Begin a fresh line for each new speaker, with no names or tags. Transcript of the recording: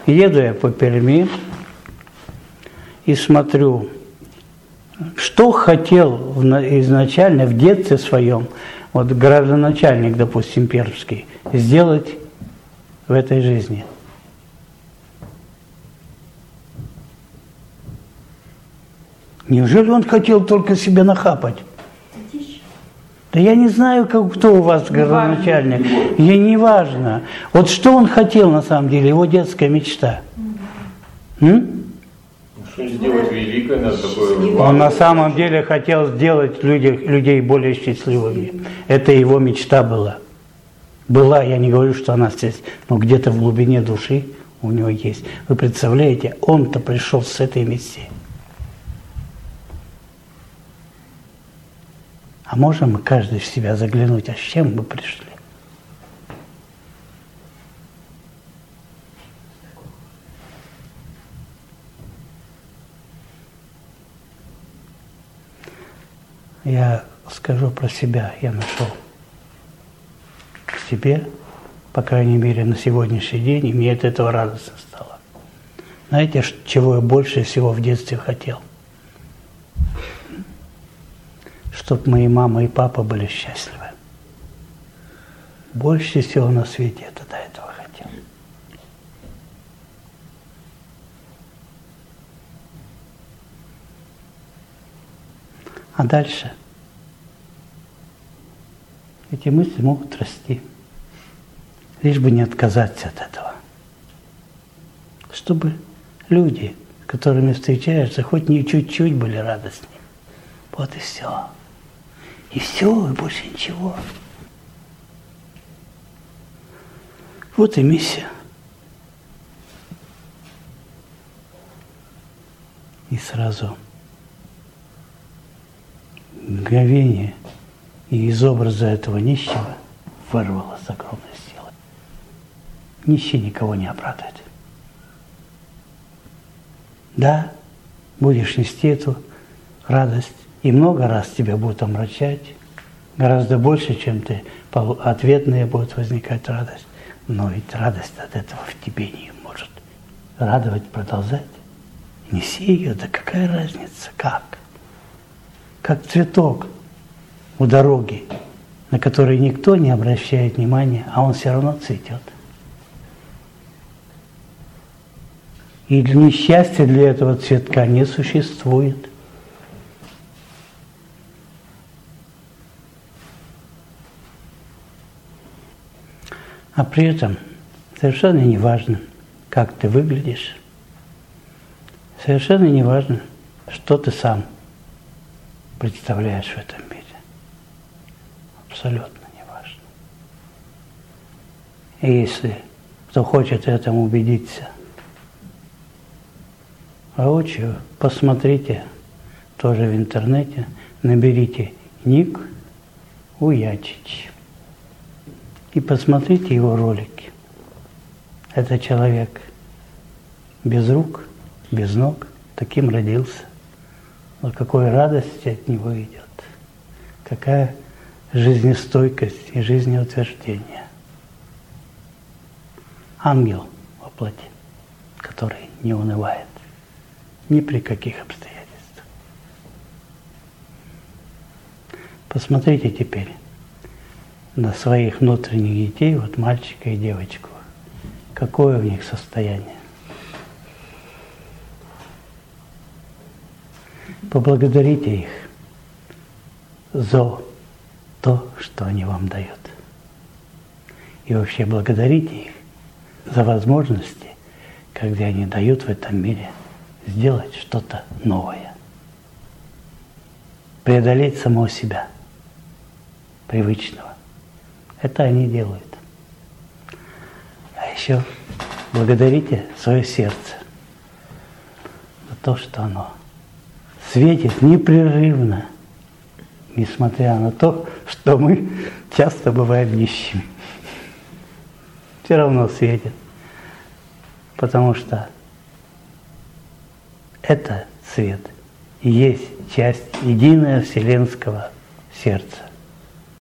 еду я по Перми и смотрю, что хотел изначально в детстве своем, вот градоначальник, допустим, пермский, сделать в этой жизни. Неужели он хотел только себе нахапать? Да я не знаю, кто у вас градоначальник. Ей не важно. Вот что он хотел на самом деле, его детская мечта.
Что сделать великое, надо такое...
Он на самом деле хотел сделать людей более счастливыми. Это его мечта была. Была, я не говорю, что она здесь, но где-то в глубине души у него есть. Вы представляете, он-то пришел с этой миссией. А можем мы каждый в себя заглянуть, а с чем мы пришли? Я скажу про себя, я нашел в себе, по крайней мере, на сегодняшний день, и мне от этого радостно стало. Знаете, чего я больше всего в детстве хотел? Чтобы мои мама и папа были счастливы. Больше всего на свете я до этого хотел. А дальше эти мысли могут расти, лишь бы не отказаться от этого. Чтобы люди, с которыми встречаешься, хоть не чуть-чуть были радостны. Вот и все. И все, и больше ничего. Вот и миссия. И сразу мгновение и из образа этого нищего вырвало с огромной силой. Нищий никого не обрадует. Да, будешь нести эту радость, и много раз тебя будут омрачать, гораздо больше, чем ты, ответная будет возникать радость. Но ведь радость от этого в тебе не может радовать, продолжать. Неси ее, да какая разница, как? Как цветок у дороги, на который никто не обращает внимания, а он все равно цветет. И несчастья для этого цветка не существует. А при этом совершенно не важно, как ты выглядишь, совершенно не важно, что ты сам представляешь в этом мире. Абсолютно не важно. И если кто хочет этому убедиться, воочию, посмотрите тоже в интернете, наберите ник Вуятич и посмотрите его ролики. Это человек без рук, без ног, таким родился. Но какой радости от него идет, какая жизнестойкость и жизнеутверждение. Ангел во плоти, который не унывает ни при каких обстоятельствах. Посмотрите теперь на своих внутренних детей, вот мальчика и девочку, какое у них состояние. Поблагодарите их за то, что они вам дают. И вообще благодарите их за возможности, когда они дают в этом мире сделать что-то новое. Преодолеть самого себя, привычного. Это они делают. А еще благодарите свое сердце за то, что оно светит непрерывно, несмотря на то, что мы часто бываем нищими. Все равно светит. Потому что это свет и есть часть единого вселенского сердца.